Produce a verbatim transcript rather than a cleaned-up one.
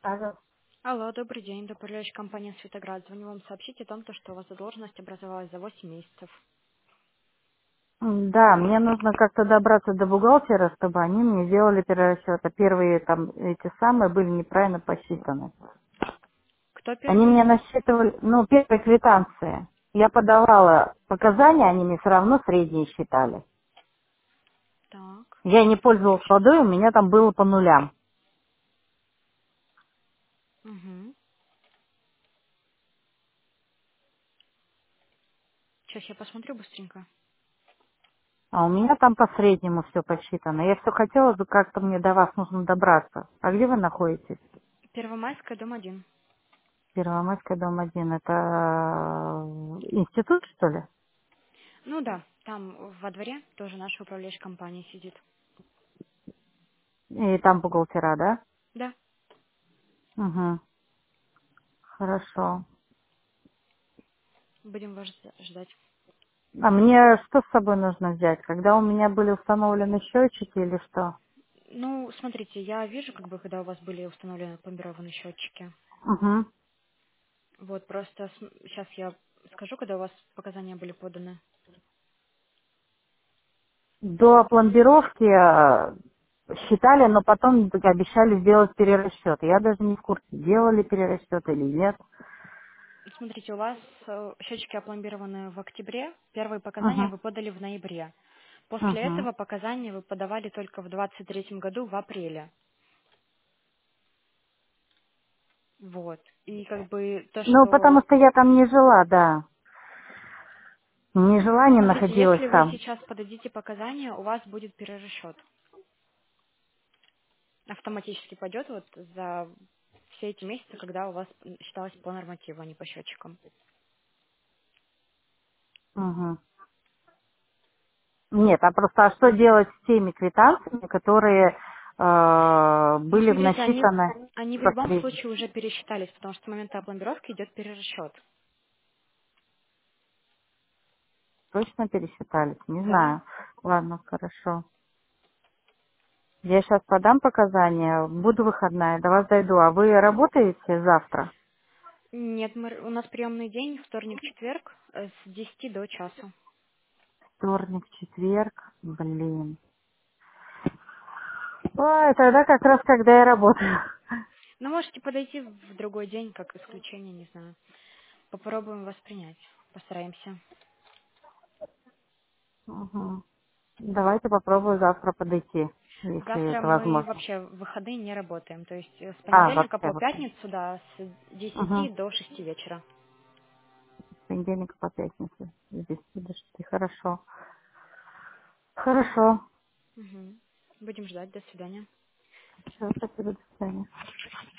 Алло. Алло, добрый день. Управляющая компания «Светоград». Звоню вам сообщить о том, то, что у вас задолженность образовалась за восемь месяцев. М, Да, мне нужно как-то добраться до бухгалтера, чтобы они мне сделали перерасчеты. Первые там эти самые были неправильно посчитаны. Кто Они первый? мне насчитывали, ну, первые квитанции. Я подавала показания, они мне все равно средние считали. Так. Я не пользовалась водой, у меня там было по нулям. Угу. Сейчас я посмотрю быстренько. А у меня там по среднему все посчитано. Я все хотела бы как-то мне до вас нужно добраться. А где вы находитесь? Первомайская, дом один. Первомайская, дом один. Это э, институт, что ли? Ну да, там во дворе тоже наша управляющая компания сидит. И там бухгалтера, да? Да. Угу. Хорошо. Будем вас жда- ждать. А мне что с собой нужно взять? Когда у меня были установлены счетчики или что? Ну, смотрите, я вижу, как бы, когда у вас были установлены пломбированные счетчики. Угу. Вот, просто сейчас я скажу, когда у вас показания были поданы. До пломбировки э, считали, но потом обещали сделать перерасчет. Я даже не в курсе, делали перерасчет или нет. Смотрите, у вас э, счетчики опломбированы в октябре, первые показания Угу. вы подали в ноябре. После Угу. этого показания вы подавали только в двадцать третьем году в апреле. Вот. И как бы то, Ну, потому что... что я там не жила, да. Не жила, не Смотрите, находилась если вы там. сейчас подадите показания, у вас будет перерасчет. Автоматически пойдет вот за все эти месяцы, когда у вас считалось по нормативу, а не по счетчикам. Угу. Нет, а просто а что делать с теми квитанциями, которые э, Ну, были смотрите, они, насчитаны они в по любом среднему? случае уже пересчитались, потому что с момента опломбировки идет перерасчет. Точно пересчитались? Не Да. знаю. Ладно, хорошо. Я сейчас подам показания, буду выходная, до вас дойду. А вы работаете завтра? Нет, мы, у нас приемный день, вторник, четверг, э, с десяти до часу. Вторник, четверг, блин. Ой, тогда как раз когда я работаю. Ну, можете подойти в другой день, как исключение, не знаю. Попробуем вас принять. Постараемся. Мгм. Давайте попробую завтра подойти, если Завтра это мы возможно. вообще в выходные не работаем. То есть э, с А, понедельника вообще, по вообще. пятницу, да, с Угу. десяти до шести вечера. С понедельника по пятницу. Здесь подожди, хорошо. Хорошо. Мгм. Будем ждать. До свидания. Все, спасибо, до свидания.